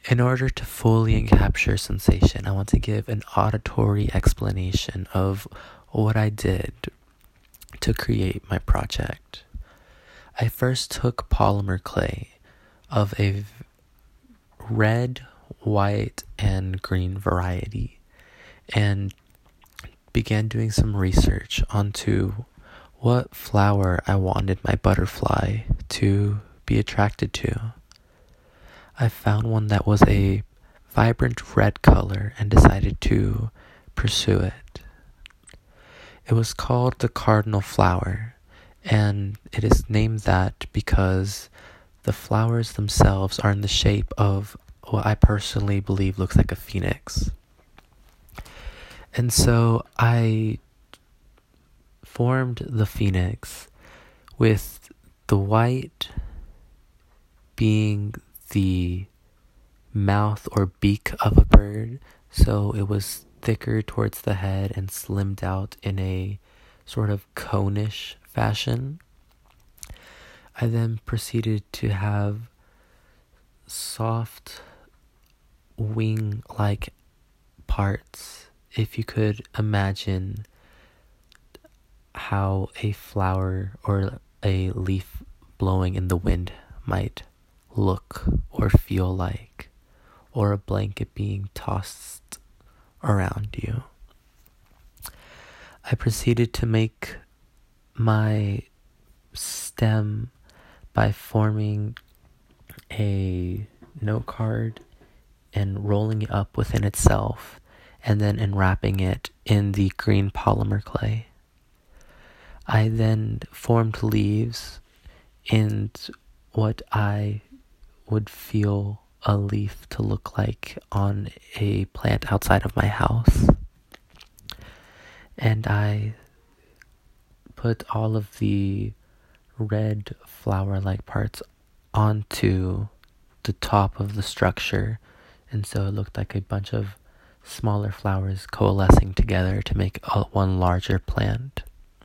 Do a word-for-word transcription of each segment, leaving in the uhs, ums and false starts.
In order to fully capture sensation, I want to give an auditory explanation of what I did to create my project. I first took polymer clay of a red, white, and green variety and began doing some research onto what flower I wanted my butterfly to be attracted to. I found one that was a vibrant red color and decided to pursue it. It was called the cardinal flower, and it is named that because the flowers themselves are in the shape of what I personally believe looks like a phoenix. And so I formed the phoenix with the white being the mouth or beak of a bird, so it was thicker towards the head and slimmed out in a sort of conish fashion. I then proceeded to have soft wing-like parts, if you could imagine how a flower or a leaf blowing in the wind might look or feel like, or a blanket being tossed around you. I proceeded to make my stem by forming a note card and rolling it up within itself, and then enwrapping it in the green polymer clay. I then formed leaves in what I would feel a leaf to look like on a plant outside of my house. And I put all of the red flower-like parts onto the top of the structure, and so it looked like a bunch of smaller flowers coalescing together to make a, one larger plant.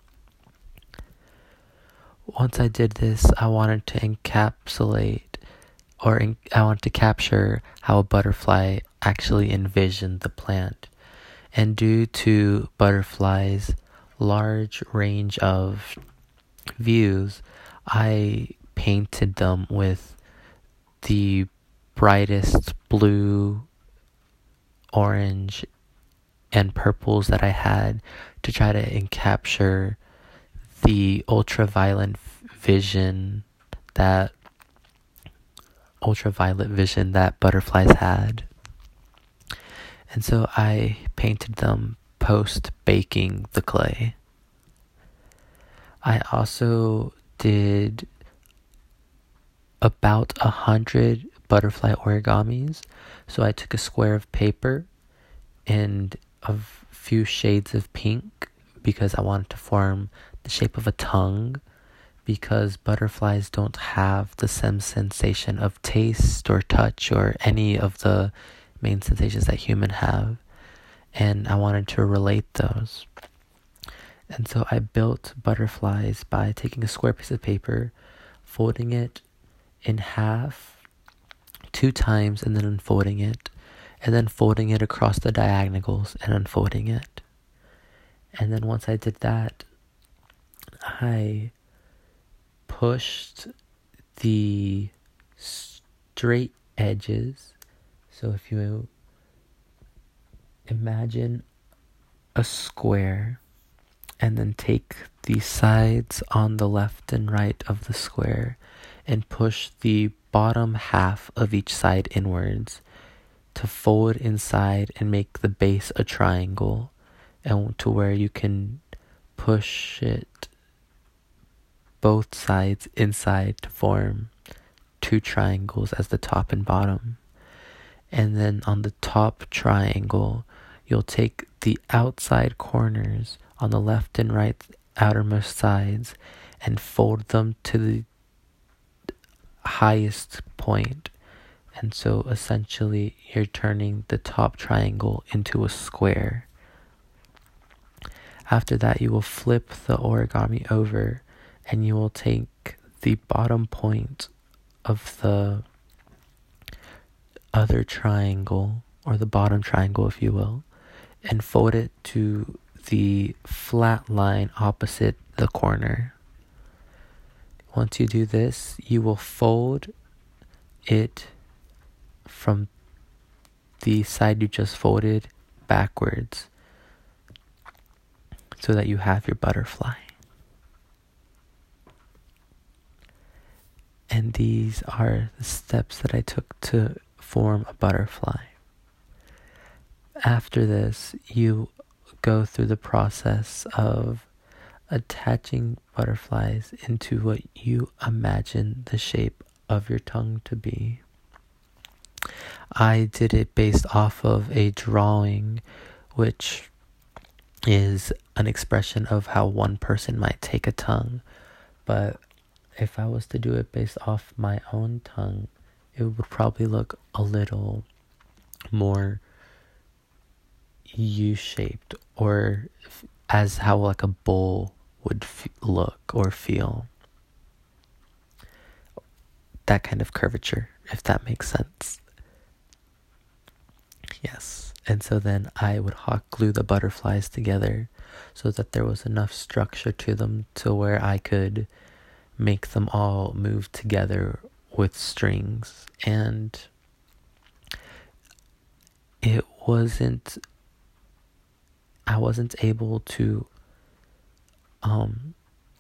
Once I did this, I wanted to encapsulate or in, I wanted to capture how a butterfly actually envisioned the plant. And due to butterflies' large range of views, I painted them with the brightest blue, orange, and purples that I had to try to capture the ultraviolet vision that ultraviolet vision that butterflies had. And so I painted them post baking the clay. I also did about a hundred butterfly origamis. So I took a square of paper and a few shades of pink because I wanted to form the shape of a tongue, because butterflies don't have the same sensation of taste or touch or any of the main sensations that humans have, and I wanted to relate those. And so I built butterflies by taking a square piece of paper, folding it in half two times, and then unfolding it, and then folding it across the diagonals and unfolding it. And then once I did that, I pushed the straight edges. So if you imagine a square and then take the sides on the left and right of the square and push the bottom half of each side inwards to fold inside and make the base a triangle, and to where you can push it both sides inside to form two triangles as the top and bottom. And then on the top triangle, you'll take the outside corners on the left and right outermost sides and fold them to the highest point. And so essentially you're turning the top triangle into a square. After that, you will flip the origami over and you will take the bottom point of the other triangle, or the bottom triangle if you will, and fold it to the flat line opposite the corner. Once you do this, you will fold it from the side you just folded backwards so that you have your butterfly. And these are the steps that I took to form a butterfly. After this, you go through the process of attaching butterflies into what you imagine the shape of your tongue to be. I did it based off of a drawing, which is an expression of how one person might take a tongue. But if I was to do it based off my own tongue, it would probably look a little more U-shaped, or as how like a bowl would f- look or feel. That kind of curvature, if that makes sense. Yes. And so then I would hot glue the butterflies together so that there was enough structure to them to where I could make them all move together with strings. And it wasn't, I wasn't able to um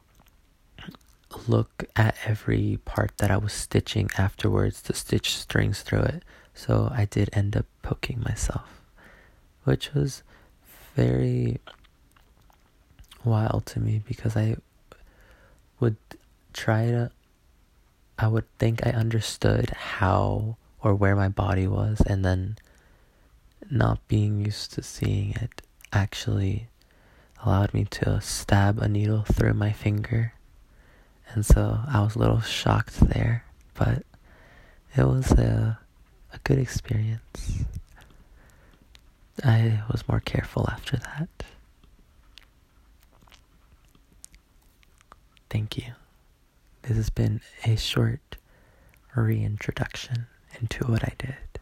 look at every part that I was stitching afterwards to stitch strings through it. So I did end up poking myself, which was very wild to me because I would try to, I would think I understood how or where my body was, and then not being used to seeing it actually allowed me to stab a needle through my finger. And so I was a little shocked there, but it was a, a good experience. I was more careful after that. Thank you. This has been a short reintroduction into what I did.